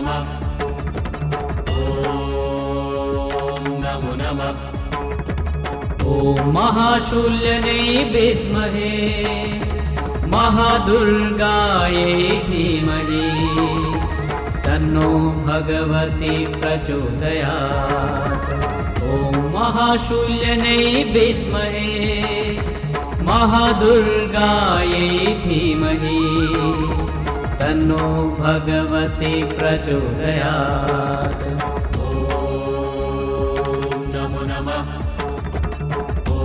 नमः। ॐ नमो नमः। ॐ महाशूल्यायै विद्महे महादुर्गायै धीमहि तन्नो भगवती प्रचोदयात्। ॐ महाशूल्यायै विद्महे महादुर्गायै धीमहि तन्नो भगवती प्रचोदयात्। ॐ नमो नमः। ॐ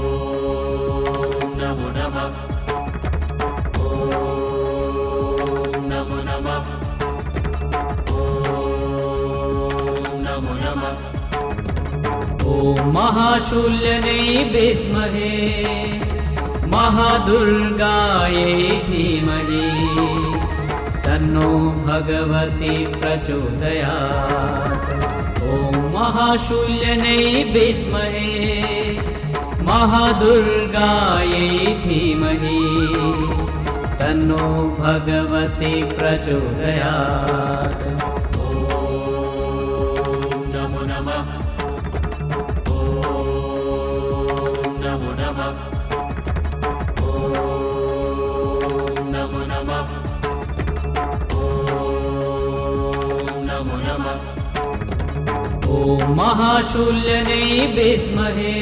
नमो नमः। ॐ नमो नमः। ॐ नमो नमः। ॐ महाशूल्यायै विद्महे महादुर्गायै धीमहि तन्नो भगवती प्रचोदयात्। ॐ महाशूल्यायै विद्महे महादुर्गायै धीमहि तन्नो भगवती प्रचोदयात्। ॐ नमो नमः। ॐ नमो नमः। ॐ नमो नमः। ॐ नमो नमः। ॐ महाशूल्यायै विद्महे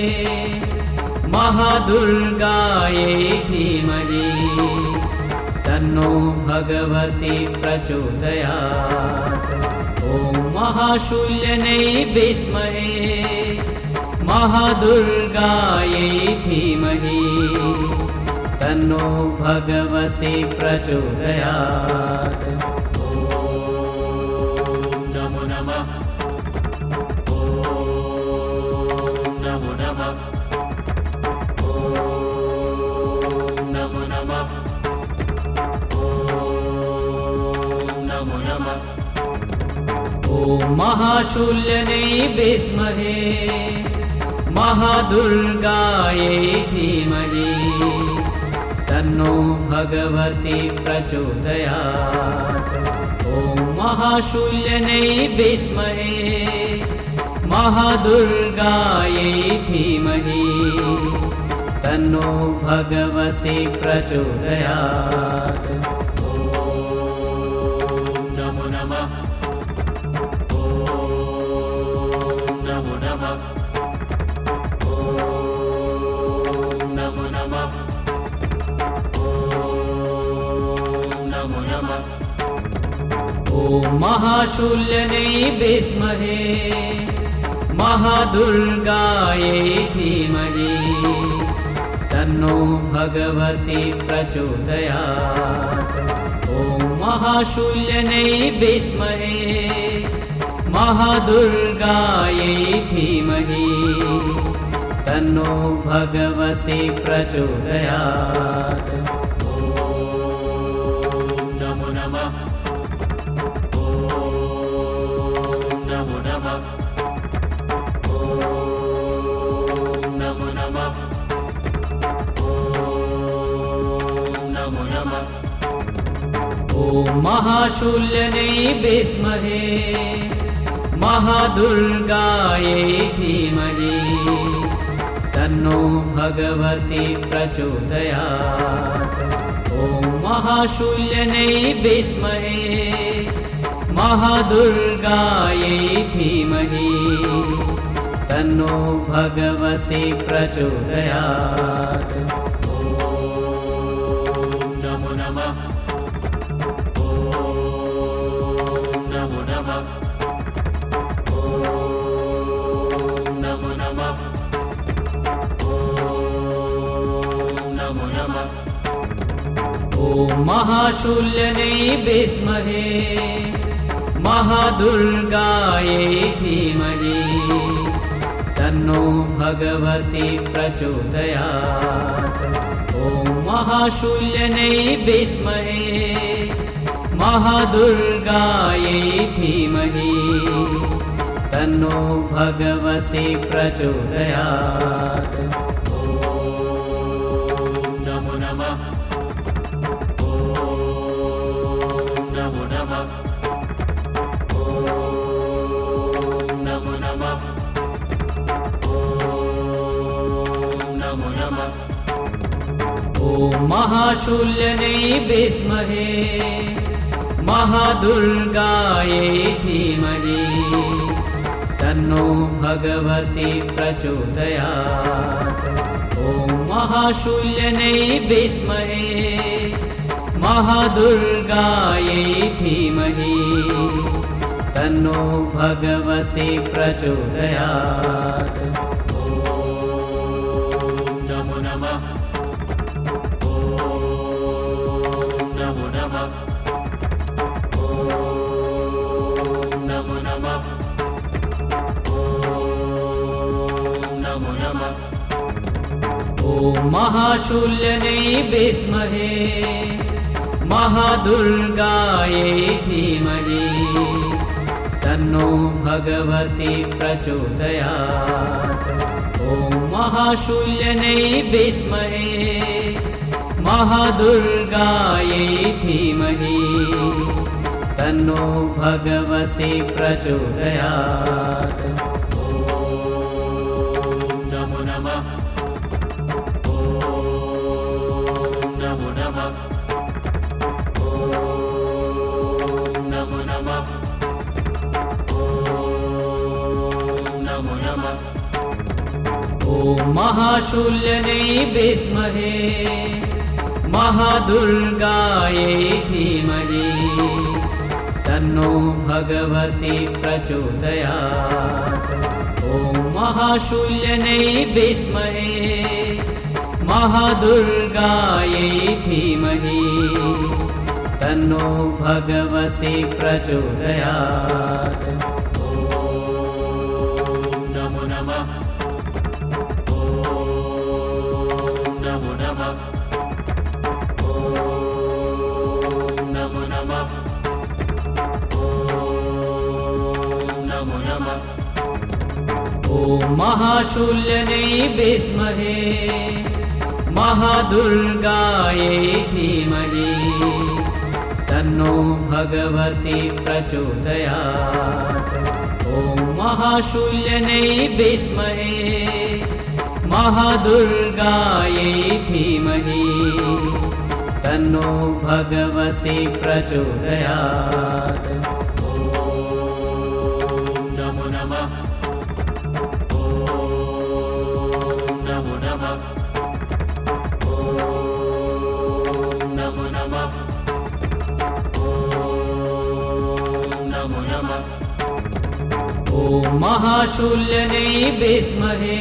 महादुर्गायै धीमहि तन्नो भगवती प्रचोदयात्। ॐ महाशूल्यायै विद्महे महादुर्गायै धीमहि तन्नो भगवती प्रचोदयात्। ॐ नमो नमः। ॐ नमो नमः। ॐ नमो नमः। ॐ नमो नमः। ॐ महाशूल्यायै विद्महे महादुर्गायै धीमहि तन्नो भगवती प्रचोदयात्। ॐ महाशूल्यायै विद्महे महादुर्गायै धीमहि तन्नो भगवती प्रचोदयात्। ॐ नमो नमः। ॐ नमो नमः। ॐ नमो नमः। ॐ नमो नमः। ॐ महाशूल्यायै विद्महे महादुर्गायै धीमहि तन्नो भगवती प्रचोदयात्। ॐ महाशूल्यायै विद्महे महादुर्गायै धीमहि तन्नो भगवती प्रचोदयात्। ॐ नमो नमः। ॐ नमो नमः। ॐ नमो नमः। ॐ नमो नमः। ॐ महाशूल्यायै विद्महे महादुर्गायै धीमहि तन्नो भगवती प्रचोदयात्। ॐ महाशूल्यायै विद्महे महादुर्गायै धीमहि तन्नो भगवती प्रचोदयात्। ॐ नमो नमः। ॐ नमो नमः। ॐ नमो नमः। ॐ नमो नमः। ॐ महाशूल्यायै विद्महे महादुर्गायै धीमहि तन्नो भगवती प्रचोदयात्। ॐ महाशूल्यायै विद्महे महादुर्गायै धीमहि तन्नो भगवती प्रचोदयात्। ॐ नमो नमः। ॐ नमो नमः। ॐ ॐ महाशूल्यनै विद्महे महादुर्गायै धीमहि तन्नो भगवती प्रचोदयात्। ॐ महाशूल्यनै विद्महे महादुर्गायै धीमहि तन्नो भगवती प्रचोदयात्। नमो नमः। नमो नमः। नमो नमः। नमो नमः। ॐ महाशूल्यनै विद्महे महादुर्गायै धीमहि तन्नो भगवती प्रचोदयात्। ॐ महाशूल्यनै विद्महे महादुर्गायै धीमहि तन्नो भगवती प्रचोदयात्। नमो नमः। नमो नमः। नमो नमः। नमो नमः। ॐ महाशूल्यनै विद्महे महादुर्गायै धीमहि तन्नो भगवती प्रचोदयात्। ॐ महाशूल्यनै विद्महे महादुर्गायै धीमहि तन्नो भगवती प्रचोदयात्। नमो नमः। नमो नमः। नमो नमः। नमो नमः। ॐ महाशूल्यनै विद्महे महादुर्गायै धीमहि तन्नो भगवती प्रचोदयात्। ॐ महाशूल्यनै विद्महे महादुर्गायै धीमहि तन्नो भगवती प्रचोदयात्। नमो नमः। नमो नमः। नमो नमः। नमो नमः। ॐ महाशूल्यनै विद्महे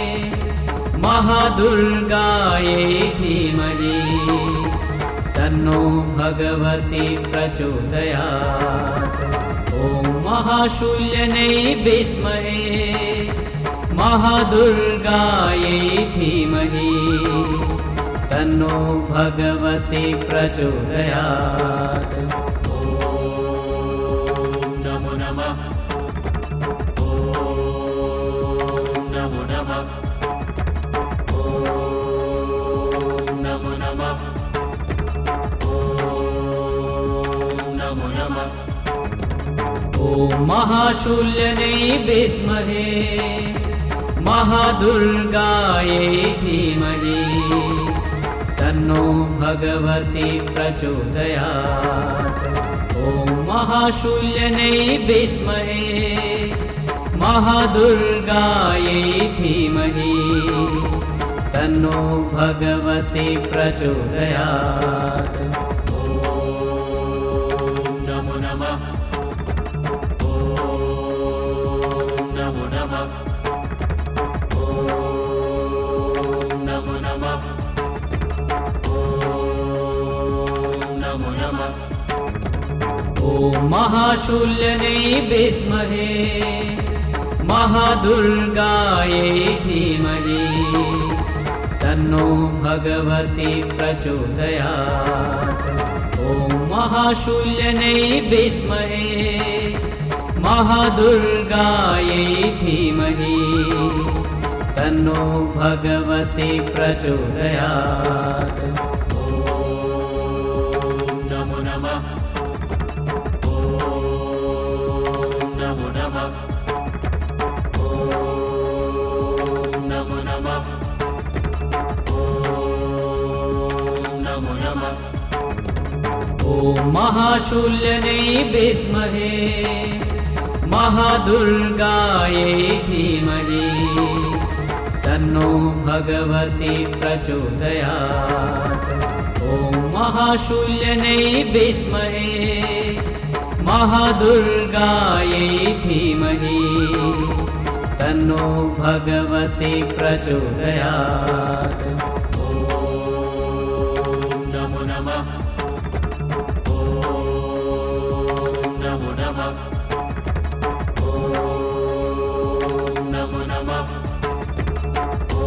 महादुर्गायै धीमहि तन्नो भगवती प्रचोदयात्। ॐ महाशूल्यनै विद्महे महादुर्गायै धीमहि तन्नो भगवती प्रचोदयात्। नमो नमः। नमो नमः। नमो नमः। नमो नमः। ॐ महाशूल्यनै विद्महे महादुर्गायै धीमहि तन्नो भगवती प्रचोदयात्। ॐ महाशूल्यनै विद्महे महादुर्गायै धीमहि तन्नो भगवती प्रचोदयात्। नमो नमः। नमो नमः। नमो नमः। नमो नमः। ॐ महाशूल्यनै विद्महे महादुर्गायै धीमहि तन्नो भगवती प्रचोदयात्। ॐ महाशूल्यनै विद्महे महादुर्गायै धीमहि तन्नो भगवती प्रचोदयात्। नमो नमः। नमो नमः। नमो नमः। महाशूल्यनै विद्महे महादुर्गायै धीमहि तन्नो भगवती प्रचोदयात्। ॐ महाशूल्यनै विद्महे महादुर्गायै धीमहि तन्नो भगवती प्रचोदयात्। ॐ नमो नमः। ॐ नमो नमः। ॐ नमो नमः। ॐ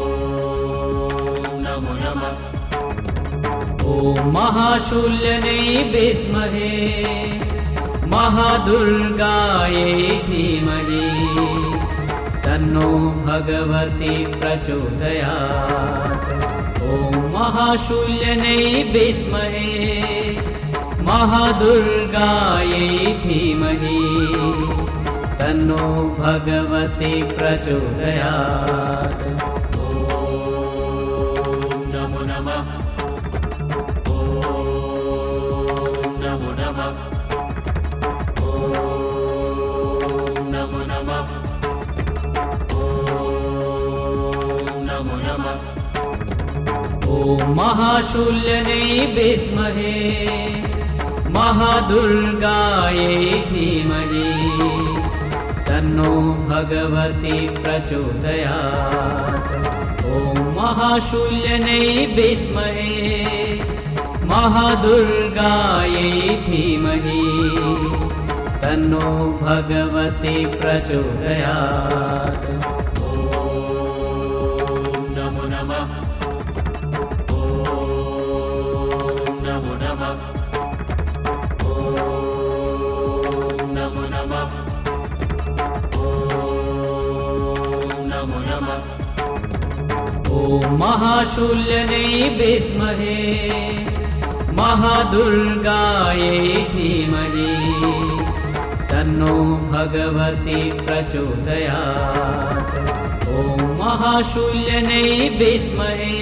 नमो नमः। ॐ महाशूल्यनै विद्महे महादुर्गायै धीमहि तन्नो भगवती प्रचोदयात्। ॐ महाशूल्यनै विद्महे महादुर्गायै धीमहि तन्नो भगवती प्रचोदयात्। ॐ नमो नमः। ॐ नमो नमः। ॐ नमो नमः। ॐ नमो नमः। ॐ महाशूल्यनै विद्महे महादुर्गायै धीमहि तन्नो भगवती प्रचोदयात्। ॐ महाशूल्यनै विद्महे महादुर्गायै धीमहि तन्नो भगवती प्रचोदयात्। ॐ नमो नमः। ॐ नमो नमः। ॐ नमो नमः। ॐ नमो नमः। ॐ महाशूल्यनै विद्महे महादुर्गायै धीमहि तन्नो भगवती प्रचोदयात्। ॐ महाशूल्यनै विद्महे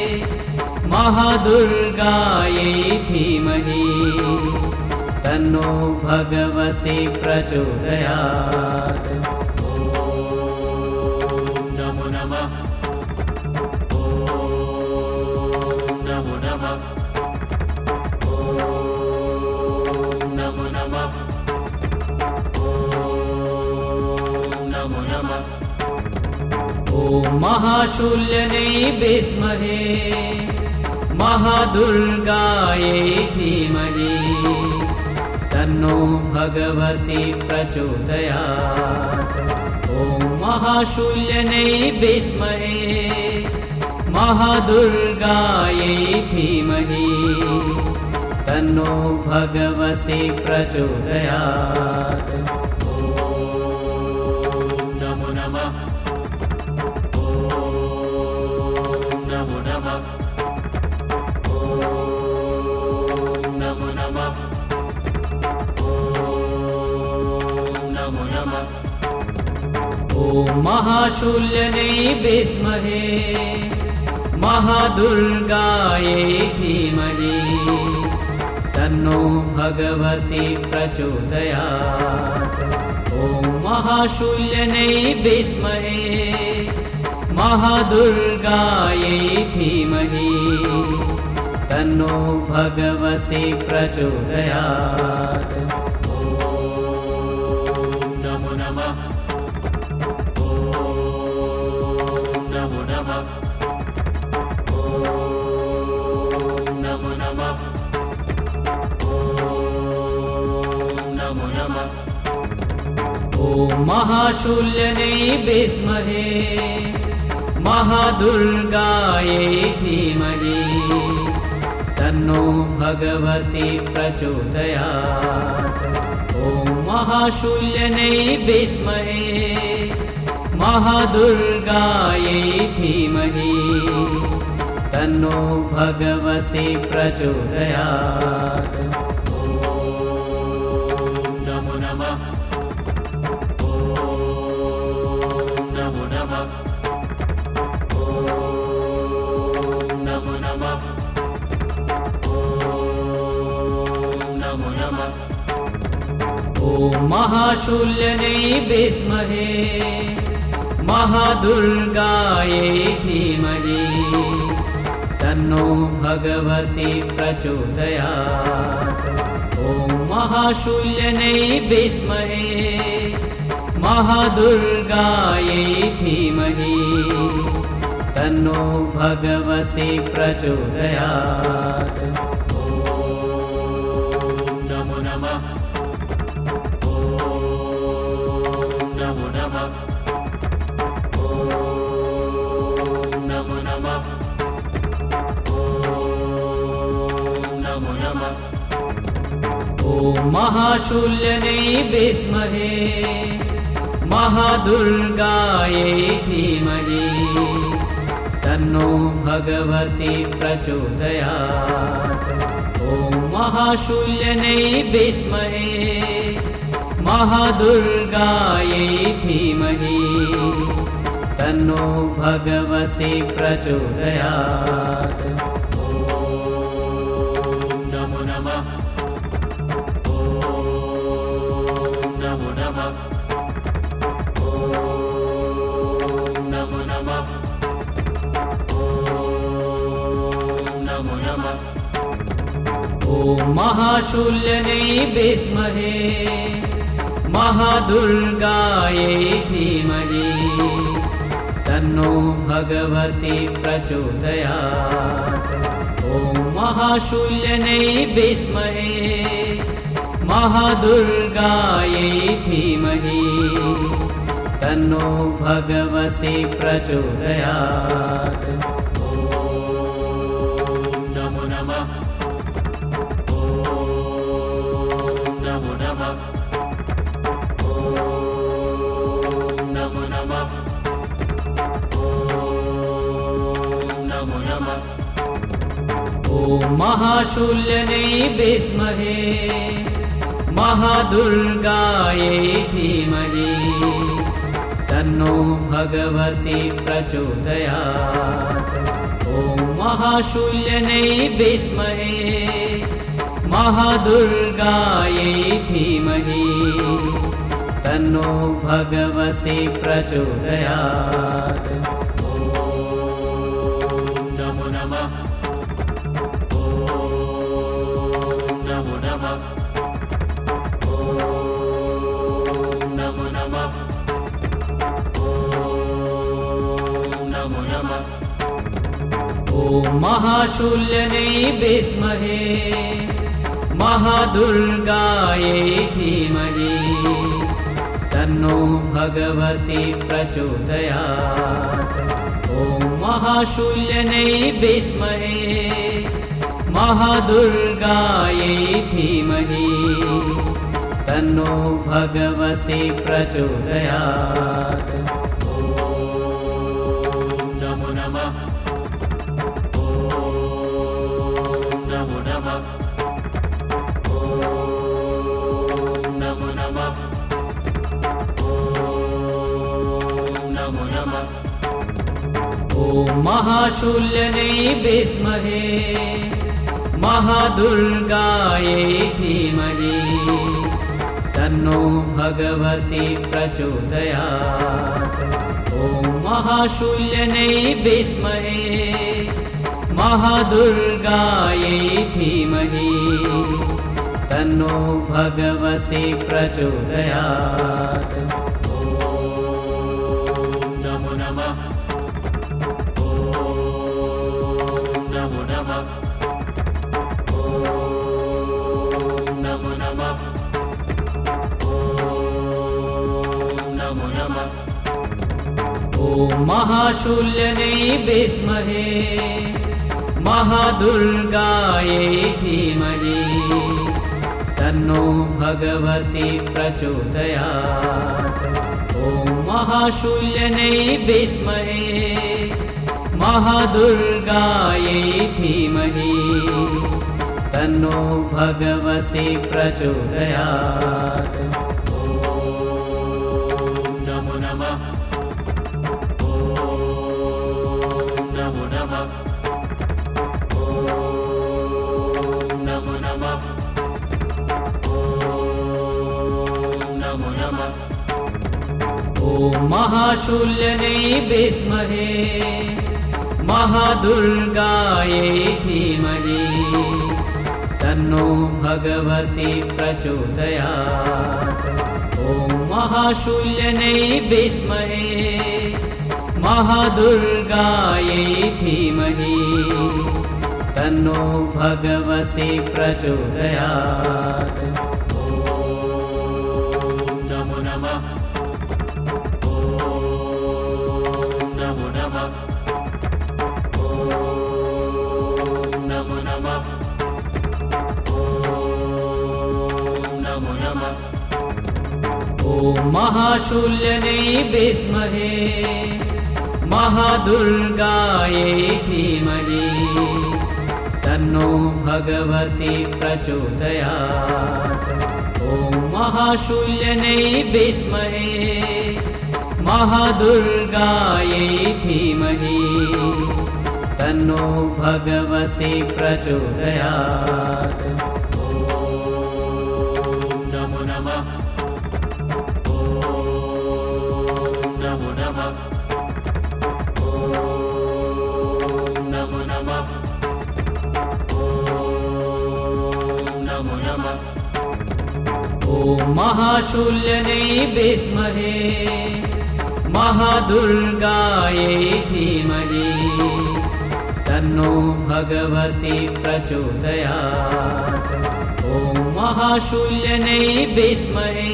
महादुर्गायै धीमहि तन्नो भगवती प्रचोदयात्। ॐ नमो नमः। ॐ नमो नमः। ॐ नमो नमः। ॐ नमो नमः। ॐ महाशूल्यनै विद्महे महादुर्गायै धीमहि तन्नो भगवती प्रचोदयात्। ॐ महाशूल्यनै विद्महे महादुर्गायै धीमहि तन्नो भगवती प्रचोदयात्। ॐ नमो नमः। ॐ नमो नमः। ॐ नमो नमः। ॐ नमो नमः। ॐ महाशूल्यनै विद्महे महादुर्गायै धीमहि तन्नो भगवती प्रचोदयात्। ॐ महाशूल्यनै विद्महे महादुर्गायै धीमहि तन्नो भगवती प्रचोदयात्। ॐ नमो नमः। ॐ नमो नमः। ॐ नमो नमः। ॐ नमो नमः। ॐ महाशूल्यनै विद्महे महादुर्गायै धीमहि तन्नो भगवती प्रचोदयात्। ॐ महाशूल्यनै विद्महे महादुर्गायै धीमहि तन्नो भगवती प्रचोदयात्। ॐ नमो नमः। ॐ नमो नमः। ॐ नमो नमः। ॐ नमो ॐ महाशूल्यायै विद्महे महादुर्गायै धीमहि तन्नो भगवती प्रचोदयात्। ॐ महाशूल्यायै विद्महे महादुर्गायै धीमहि तन्नो भगवती प्रचोदयात्। नमो नमः। नमो नमः। नमो नमः। नमो नमः। ॐ महाशूल्यायै विद्महे महादुर्गायै धीमहि तन्नो भगवती प्रचोदयात्। ॐ महाशूल्यायै विद्महे महादुर्गायै धीमहि तन्नो भगवती प्रचोदयात्। नमो नमः। नमो नमः। नमो नमः। नमो नमः। ॐ महाशूल्यायै विद्महे महादुर्गायै धीमहि तन्नो भगवती प्रचोदयात्। ॐ महाशूल्यायै विद्महे महादुर्गायै धीमहि तन्नो भगवती प्रचोदयात्। नमो नमः। नमो नमः। नमो नमः। नमो नमः। ॐ महाशूल्यायै विद्महे महादुर्गायै धीमहि तन्नो भगवती प्रचोदयात्। ॐ महाशूल्यायै विद्महे महादुर्गायै धीमहि तन्नो भगवती प्रचोदयात्। नमो नमः। नमो नमः। नमो नमः। नमो नमः। ॐ महाशूल्यायै विद्महे महादुर्गायै धीमहि तन्नो भगवती प्रचोदयात्। ॐ महाशूल्यायै विद्महे महादुर्गायै धीमहि तन्नो भगवती प्रचोदयात्। नमो नमः। नमो नमः। नमो नमः। नमो नमः। ॐ महाशूल्यायै विद्महे महादुर्गायै धीमहि तन्नो भगवती प्रचोदयात्। ॐ महाशूल्यायै विद्महे महादुर्गायै धीमहि तन्नो भगवती प्रचोदयात्। नमो नमः। नमो नमः। नमो नमः। नमो नमः। ॐ महाशूल्यायै विद्महे महादुर्गायै धीमहि तन्नो भगवती प्रचोदयात्। ॐ महाशूल्यायै विद्महे महादुर्गायै धीमहि तन्नो भगवती प्रचोदयात्। नमो नमः। नमो नमः। नमो नमः। ॐ महाशूल्यायै विद्महे महादुर्गायै धीमहि तन्नो भगवती प्रचोदयात्। ॐ महाशूल्यायै विद्महे महादुर्गायै धीमहि तन्नो भगवती प्रचोदयात्। नमो नमः। नमो नमः। नमो नमः। नमो नमः। ॐ महाशूल्यायै विद्महे महादुर्गायै धीमहि तन्नो भगवती प्रचोदयात्। ॐ महाशूल्यायै विद्महे महादुर्गायै धीमहि तन्नो भगवती प्रचोदयात्। नमो नमः। नमो नमः। नमो नमः। नमो नमः। ॐ महाशूल्यायै विद्महे महादुर्गायै धीमहि तन्नो भगवती प्रचोदयात्। ॐ महाशूल्यायै विद्महे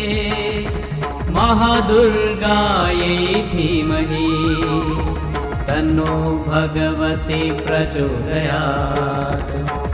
महादुर्गायै धीमहि तन्नो भगवती प्रचोदयात्।